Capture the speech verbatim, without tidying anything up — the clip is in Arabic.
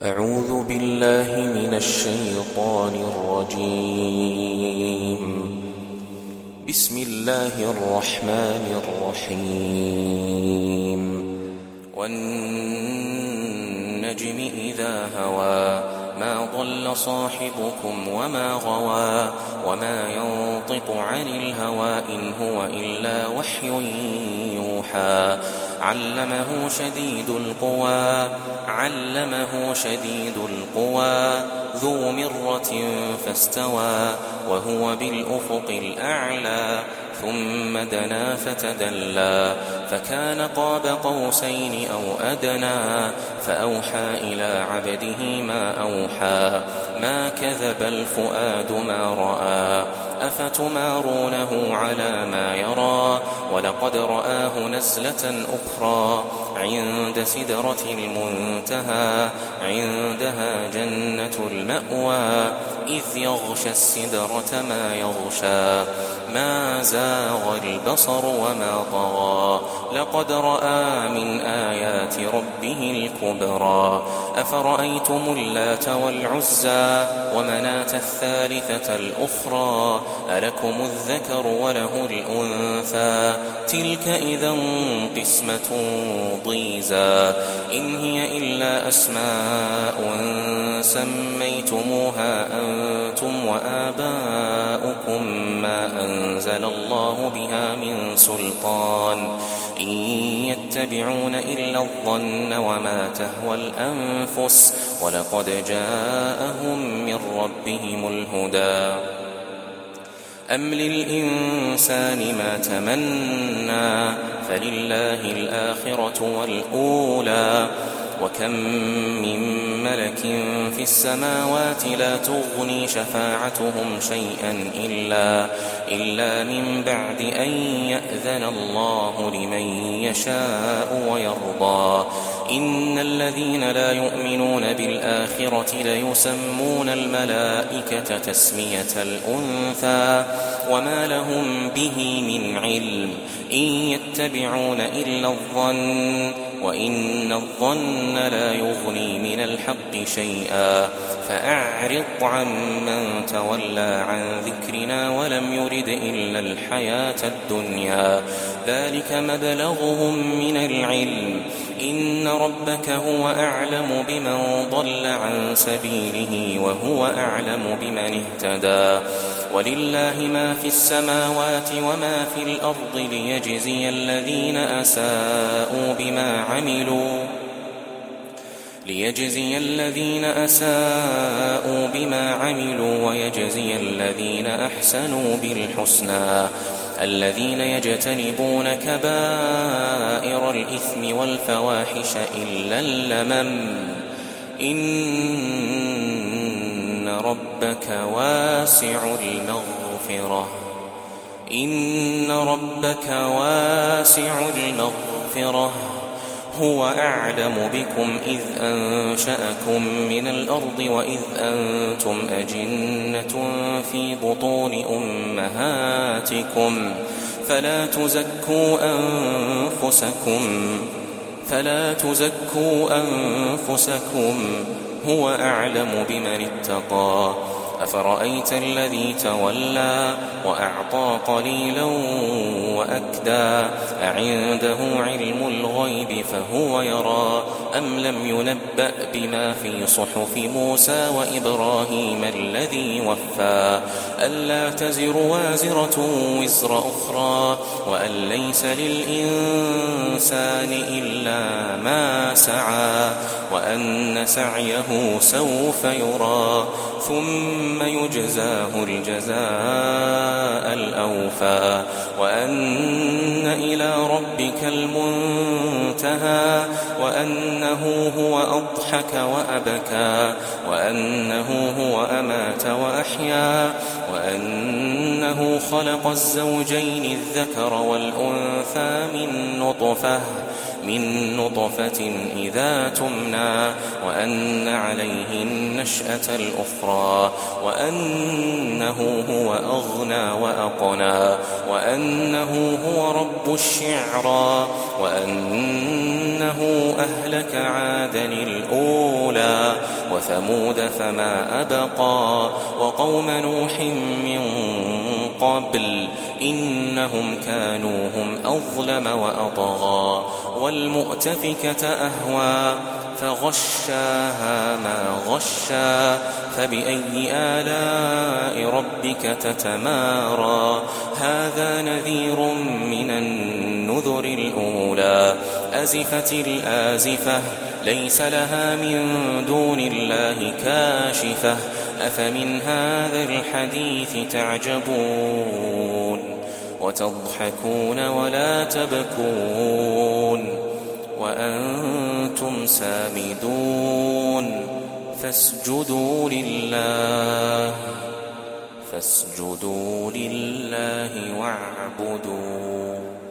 أعوذ بالله من الشيطان الرجيم. بسم الله الرحمن الرحيم. والنجم إذا هوى ما ضل صاحبكم وما غوى وما ينطق عن الهوى إن هو إلا وحي يوحى. علمه شديد القوى علمه شديد القوى ذو مرة فاستوى وهو بالأفق الأعلى ثم دنا فتدلى فكان قاب قوسين أو أدنى فأوحى إلى عبده ما أوحى. ما كذب الفؤاد ما رأى أفتمارونه على ما يرى ولقد رآه نزلة أخرى عند سدرة المنتهى عندها جنة المأوى إذ يغشى السدرة ما يغشى. ما زاغ البصر وما طغى لقد رأى من آيات ربه الكبرى. أفرأيتم اللات والعزى ومناة الثالثة الأخرى ألكم الذكر وله الأنثى تلك إذا قسمة ضيزى. إن هي إلا أسماء سميتموها أنتم وآباؤكم ما أنزل الله بها من سلطان إن يتبعون إلا الظن وما تهوى الأنفس ولقد جاءهم من ربهم الهدى. أم للإنسان ما تمنى فلله الآخرة والأولى. وكم من ملك في السماوات لا تغني شفاعتهم شيئا إلا, إلا من بعد أن يأذن الله لمن يشاء ويرضى. إن الذين لا يؤمنون بالآخرة ليسمون الملائكة تسمية الأنثى وما لهم به من علم إن يتبعون إلا الظن وإن الظن لا يغني من الحق شيئا. فأعرض عمن تولى عن ذكرنا ولم يرد إلا الحياة الدنيا ذلك مبلغهم من العلم إن ربك هو أعلم بمن ضل عن سبيله وهو أعلم بمن اهتدى. ولله ما في السماوات وما في الأرض ليجزي الذين أساءوا بما عملوا ليجزي الذين أساءوا بما عملوا ويجزي الذين أحسنوا بالحسنى. الذين يجتنبون كبائر الإثم والفواحش إلا اللمم إن ربك واسع المغفرة إن ربك واسع المغفرة هو أعلم بكم إذ أنشأكم من الأرض وإذ أنتم أجنة في بطون أمهاتكم فلا تزكوا أنفسكم فلا تزكوا أنفسكم هو أعلم بمن اتقى. أفرأيت الذي تولى وأعطى قليلا وأكدى أعنده علم الغيب فهو يرى أم لم ينبأ بما في صحف موسى وإبراهيم الذي وفى ألا تزر وازرة وزر أخرى وأن ليس للإنسان إلا ما سعى وأن سعيه سوف يرى ثم يجزاه الجزاء الأوفى وأن إلى ربك المنتهى وأنه هو أضحك وأبكى وأنه هو أمات وأحيا وأنه خلق الزوجين الذكر والأنثى من نطفة من نطفة إذا تمنى وأن عليه النشأة الأخرى وأنه هو أغنى وأقنى وأنه هو رب الشعرى وأنه أهلك عادا الأولى وثمود فما أبقى وقوم نوح من قبل إنهم كانوا هم أظلم وأطغى والمؤتفكة أهوى فغشاها ما غشا فبأي آلاء ربك تتمارى هذا نذير من النذر الأولى أزفت الآزفة ليس لها من دون الله كاشفة أفمن هذا الحديث تعجبون وتضحكون ولا تبكون وأنتم سامدون فاسجدوا لله فاسجدوا لله واعبدوا